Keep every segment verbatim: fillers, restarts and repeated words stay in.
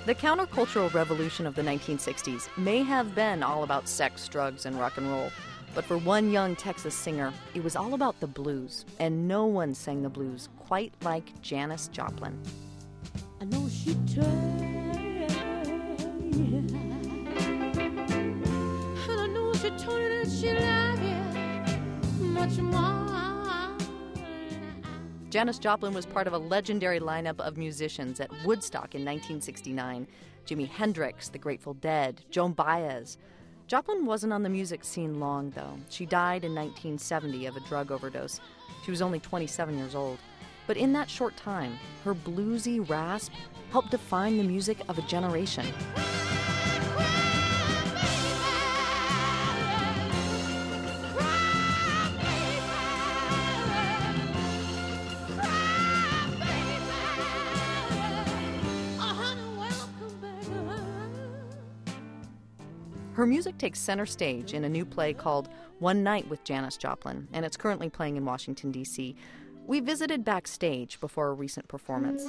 The countercultural revolution of the nineteen sixties may have been all about sex, drugs, and rock and roll. But for one young Texas singer, it was all about the blues. And no one sang the blues quite like Janis Joplin. I know she tried, and I know she told you that she loved you much more. Janis Joplin was part of a legendary lineup of musicians at Woodstock in nineteen sixty-nine. Jimi Hendrix, the Grateful Dead, Joan Baez. Joplin wasn't on the music scene long, though. She died in nineteen seventy of a drug overdose. She was only twenty-seven years old. But in that short time, her bluesy rasp helped define the music of a generation. Her music takes center stage in a new play called One Night with Janis Joplin, and it's currently playing in Washington, D C We visited backstage before a recent performance.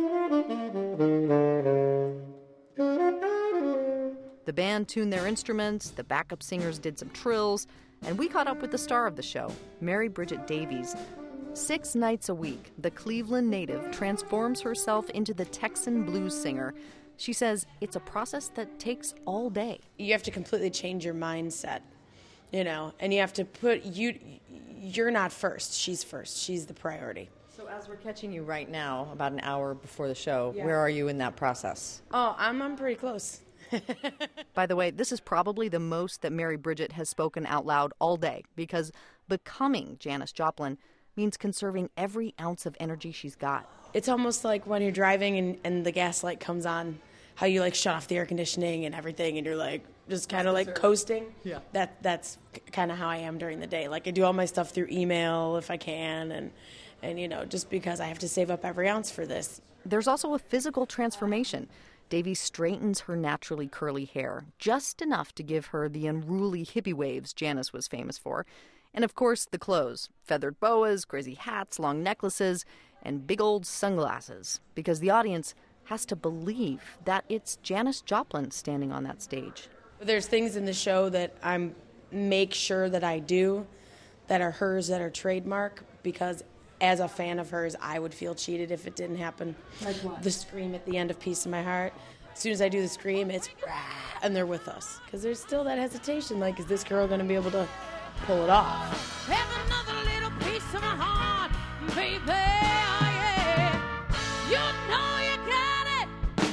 The band tuned their instruments, the backup singers did some trills, and we caught up with the star of the show, Mary Bridget Davies. Six nights a week, the Cleveland native transforms herself into the Texan blues singer. She says it's a process that takes all day. You have to completely change your mindset, you know, and you have to put, you, you're not first, she's first, she's the priority. So as we're catching you right now, about an hour before the show, Yeah. where are you in that process? Oh, I'm, I'm pretty close. By the way, this is probably the most that Mary Bridget has spoken out loud all day, because becoming Janis Joplin means conserving every ounce of energy she's got. It's almost like when you're driving and, and the gas light comes on, how you like shut off the air conditioning and everything and you're like just kind of like coasting. Yeah. That that's kind of how I am during the day. Like I do all my stuff through email if I can and and you know, just because I have to save up every ounce for this. There's also a physical transformation. Davy straightens her naturally curly hair, just enough to give her the unruly hippie waves Janis was famous for. And of course, the clothes. Feathered boas, crazy hats, long necklaces, and big old sunglasses. Because the audience has to believe that it's Janis Joplin standing on that stage. There's things in the show that I make sure that I do that are hers, that are trademark, because as a fan of hers, I would feel cheated if it didn't happen. Like what? The scream at the end of Piece of My Heart. As soon as I do the scream, it's rah, and they're with us. Because there's still that hesitation, like, is this girl going to be able to pull it off? Have another little piece of my heart, baby, oh yeah. You know you got it.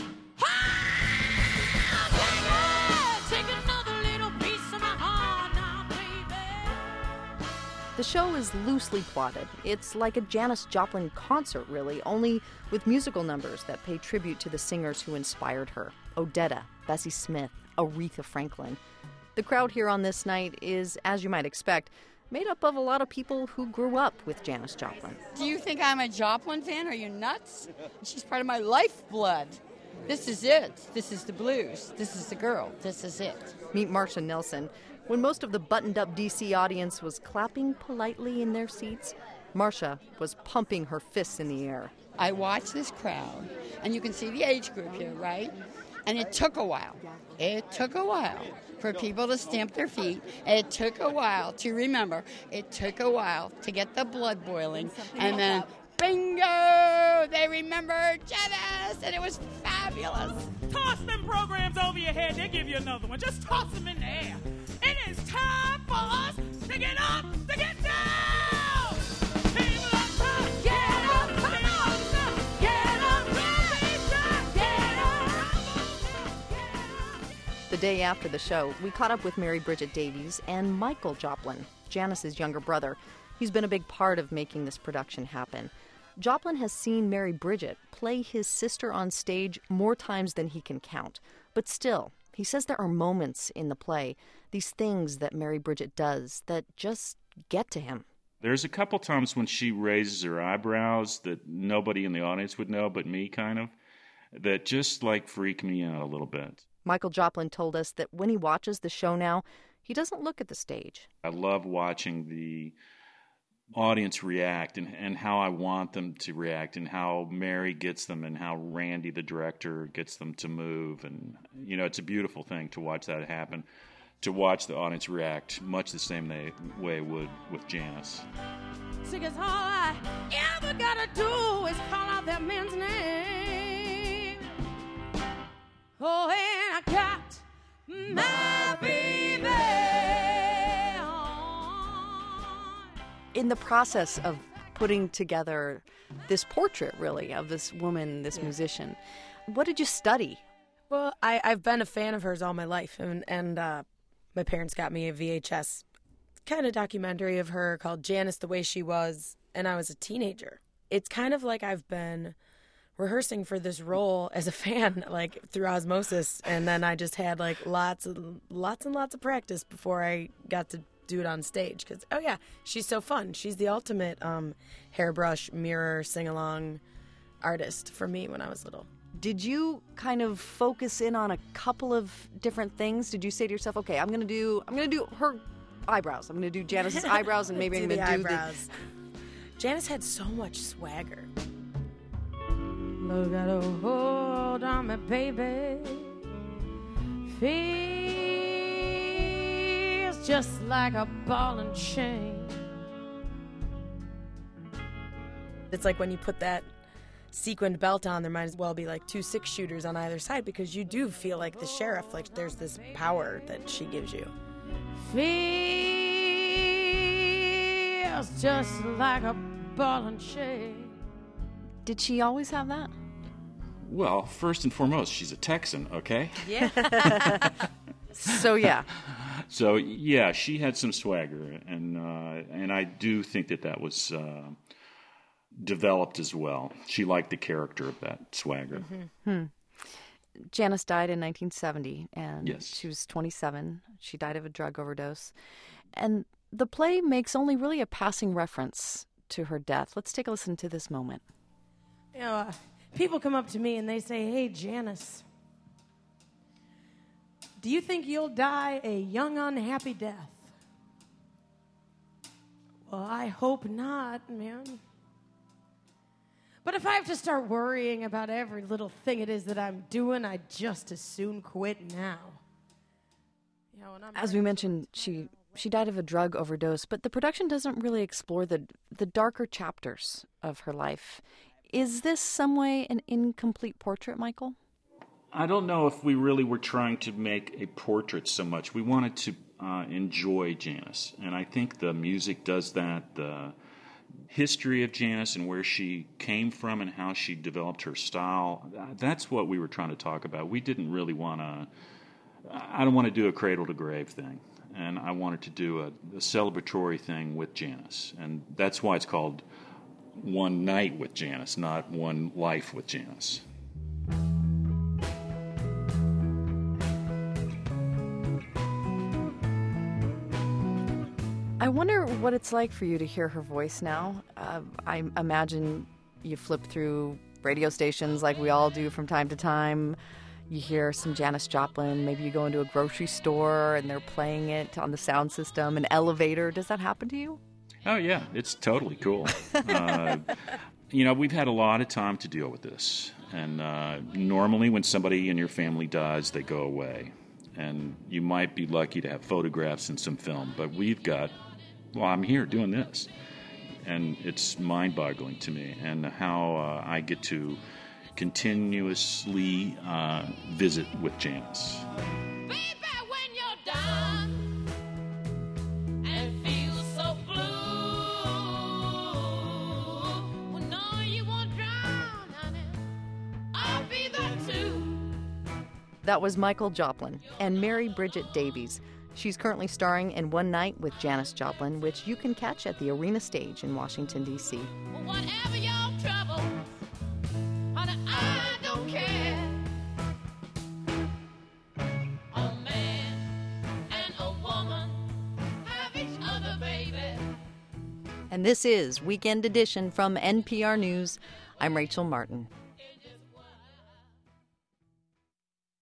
Ah, take it. Take another little piece of my heart now, baby. The show is loosely plotted. It's like a Janis Joplin concert, really, only with musical numbers that pay tribute to the singers who inspired her. Odetta, Bessie Smith, Aretha Franklin. The crowd here on this night is, as you might expect, made up of a lot of people who grew up with Janis Joplin. Do you think I'm a Joplin fan? Are you nuts? She's part of my lifeblood. This is it. This is the blues. This is the girl. This is it. Meet Marsha Nelson. When most of the buttoned-up D C audience was clapping politely in their seats, Marsha was pumping her fists in the air. I watch this crowd, and you can see the age group here, right? And it took a while. It took a while for people to stamp their feet. It took a while to remember. It took a while to get the blood boiling. And then, bingo! They remembered Janis, and it was fabulous. Toss them programs over your head. They'll give you another one. Just toss them in the air. It is time for us to get up, to get down. People up top. Get up, come on. Get up, get up. The day after the show, we caught up with Mary Bridget Davies and Michael Joplin, Janis's younger brother. He's been a big part of making this production happen. Joplin has seen Mary Bridget play his sister on stage more times than he can count. But still, he says there are moments in the play, these things that Mary Bridget does that just get to him. There's a couple times when she raises her eyebrows that nobody in the audience would know but me, kind of, that just, like, freak me out a little bit. Michael Joplin told us that when he watches the show now, he doesn't look at the stage. I love watching the audience react and, and how I want them to react and how Mary gets them and how Randy, the director, gets them to move. And, you know, it's a beautiful thing to watch that happen, to watch the audience react much the same they, way it would with Janice. Because all I ever gotta do is call out that man's name. Oh, and I got my baby on. In the process of putting together this portrait, really, of this woman, this Yeah. musician, what did you study? Well, I, I've been a fan of hers all my life, and, and uh, my parents got me a V H S kind of documentary of her called Janice the Way She Was, and I was a teenager. It's kind of like I've been rehearsing for this role as a fan, like through osmosis, and then I just had like lots and lots and lots of practice before I got to do it on stage. Because oh yeah, she's so fun. She's the ultimate um, hairbrush, mirror, sing-along artist for me when I was little. Did you kind of focus in on a couple of different things? Did you say to yourself, okay, I'm gonna do I'm gonna do her eyebrows. I'm gonna do Janice's eyebrows, and maybe I'm do gonna the do eyebrows. Janice had so much swagger. Look at her hold on me, baby. Feels just like a ball and chain. It's like when you put that sequined belt on, there might as well be like two six shooters on either side, because you do feel like the sheriff, like there's this power that she gives you. Feels just like a ball and chain. Did she always have that? Well, first and foremost, she's a Texan, okay? Yeah. So yeah. So, yeah, she had some swagger, and uh, and I do think that that was uh, developed as well. She liked the character of that swagger. Mm-hmm. Hmm. Janice died in nineteen seventy, and Yes. she was twenty-seven. She died of a drug overdose. And the play makes only really a passing reference to her death. Let's take a listen to this moment. You know, uh, people come up to me and they say, "Hey, Janice, do you think you'll die a young, unhappy death?" Well, I hope not, man. But if I have to start worrying about every little thing it is that I'm doing, I'd just as soon quit now. You know, and I'm As we mentioned, she she died of a drug overdose, but the production doesn't really explore the the darker chapters of her life. Is this some way an incomplete portrait, Michael? I don't know if we really were trying to make a portrait so much. We wanted to uh, enjoy Janice, and I think the music does that. The history of Janice and where she came from and how she developed her style, that's what we were trying to talk about. We didn't really want to, I don't want to do a cradle-to-grave thing, and I wanted to do a, a celebratory thing with Janice, and that's why it's called One Night with Janice, not One Life with Janice. I wonder what it's like for you to hear her voice now. Uh, I imagine you flip through radio stations like we all do from time to time. You hear some Janis Joplin. Maybe you go into a grocery store and they're playing it on the sound system, an elevator. Does that happen to you? Oh, yeah, it's totally cool. uh, you know, we've had a lot of time to deal with this. And uh, normally when somebody in your family dies, they go away. And you might be lucky to have photographs and some film. But we've got, well, I'm here doing this. And it's mind-boggling to me. And how uh, I get to continuously uh, visit with Janice. Baby, when you're done and feel so blue, well, no, you won't drown, honey. I'll be there too. That was Michael Joplin and Mary Bridget Davies. She's currently starring in One Night with Janis Joplin, which you can catch at the Arena Stage in Washington, D C Well, whatever your trouble, honey, I don't care. A man and a woman have each other, baby. And this is Weekend Edition from N P R News. I'm Rachel Martin.